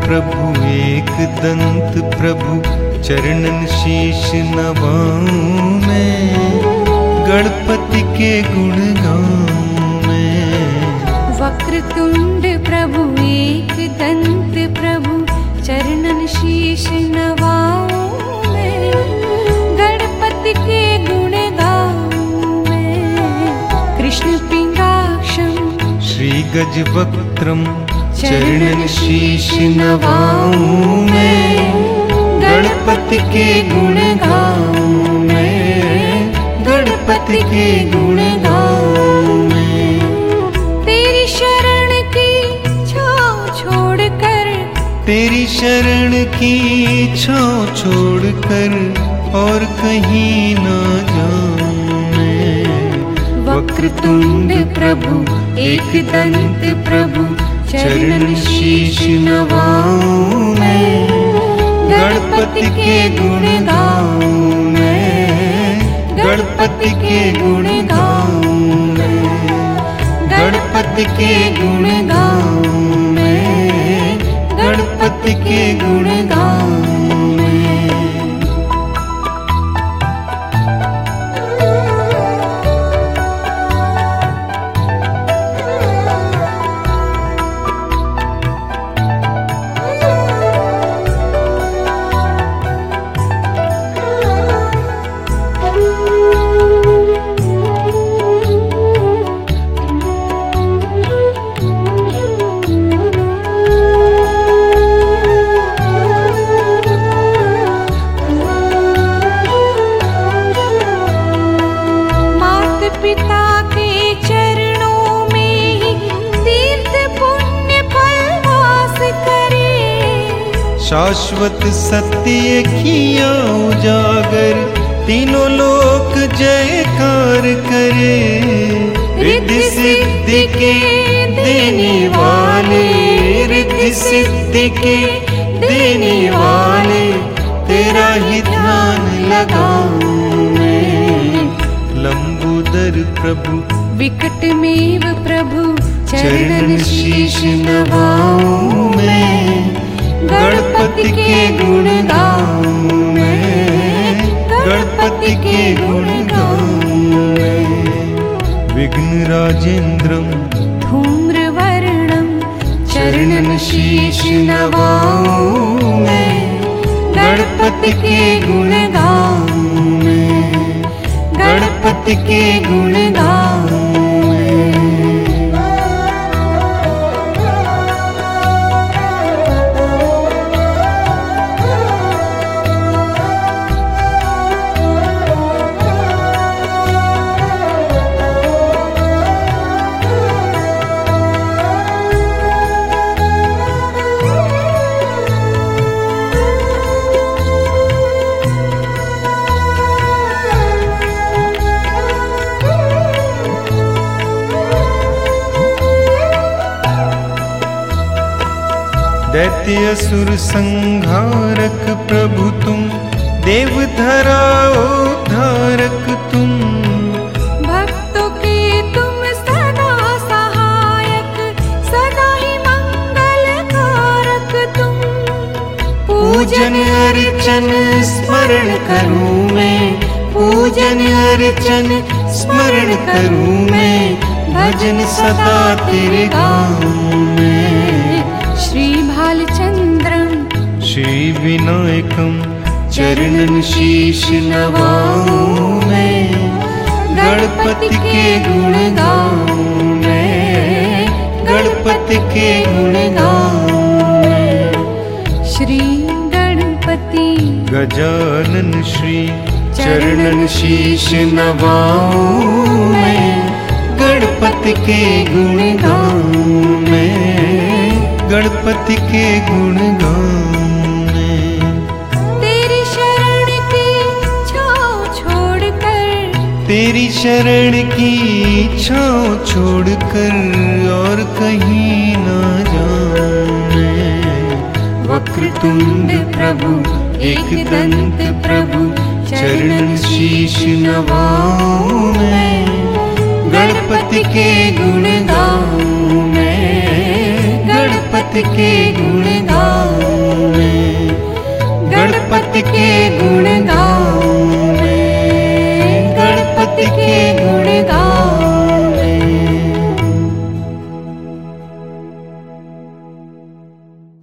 प्रभु एक दंत प्रभु चरणन शीश नवाऊं मैं, गणपति के गुण गाऊं मैं। वक्रतुंड प्रभु एक दंत प्रभु चरणन शीश नवाऊं मैं, गणपति के गुण गाऊं मैं। कृष्ण पिंगाक्षम श्री गजवक्त्रम चरणन शीश नवाऊं मैं, गणपति के गुण गाऊं मैं, गणपति के गुण गाऊं मैं। तेरी शरण की छाँव छोड़कर, तेरी शरण की छाँव छोड़कर और कहीं ना जाऊं मैं। वक्रतुंड प्रभु एक दंत प्रभु चरणन शीश नवाऊं मैं, गणपति के गुण गाऊं मैं, गणपति के गुण गाऊं मैं, गणपति के गुण गाऊं मैं, गणपति के गुण गाऊं मैं। पिता के चरणों में ही तीर्थ पुण्य फल वास करे। शाश्वत सत्य किया उजागर तीनों लोक जयकार करे। रिद्धि सिद्धि के देने वाले, रिद्धि सिद्धि के देने वाले, तेरा ही ध्यान लगाऊं मैं। लंबोदर प्रभु विकटमेव प्रभु चरणन शीश नवाऊं मैं, गणपति के गुण गाऊं मैं, गणपति के गुण गाऊं मैं। विघ्न राजेंद्रम धूम्रवर्णम चरणन शीश नवाऊं मैं, गणपति के गुण गाऊं मैं, गणपति के गुण गाऊं मैं। दैत्य असुर संहारक प्रभु तुम, देवधरा उद्धारक तुम। भक्तों के तुम सदा सहायक, सदा ही मंगलकारक तुम। पूजन अर्चन स्मरण करूं मैं, पूजन अर्चन स्मरण करूं मैं, भजन सदा तेरे गाऊं मैं। श्री भालचंद्रम श्री विनायकम चरणन शीश नवाऊं मैं, गणपति के गुण गाऊं मैं, गणपति के गुण गाऊं मैं। श्री गणपति गजानन श्री चरणन शीश नवाऊं मैं, गणपति के गुण गाऊं मैं, गणपति के गुण गाऊं मैं। तेरी शरण की छाँव छोड़कर, तेरी शरण की छाँव छोड़कर और कहीं ना जाऊं मैं। वक्रतुंड प्रभु एक दंत प्रभु चरणन शीश नवाऊं मैं, गणपति के गुण गाऊं मैं, गणपति गणपति के गुण गाऊं मैं, गणपति के गुण गाऊं मैं, गणपति के गुण गाऊं।